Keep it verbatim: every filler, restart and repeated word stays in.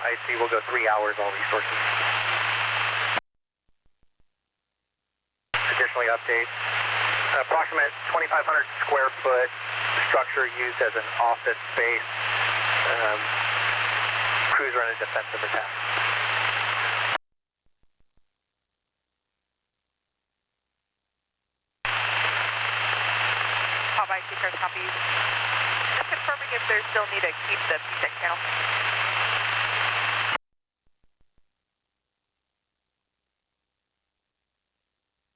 I C will go three hours, all resources. Additionally, update. An approximate twenty-five hundred square foot structure used as an office space. Um, crews are in a defensive attack. Popeye, Seacrest, copy. Just confirming if there's still need to keep the P six channel.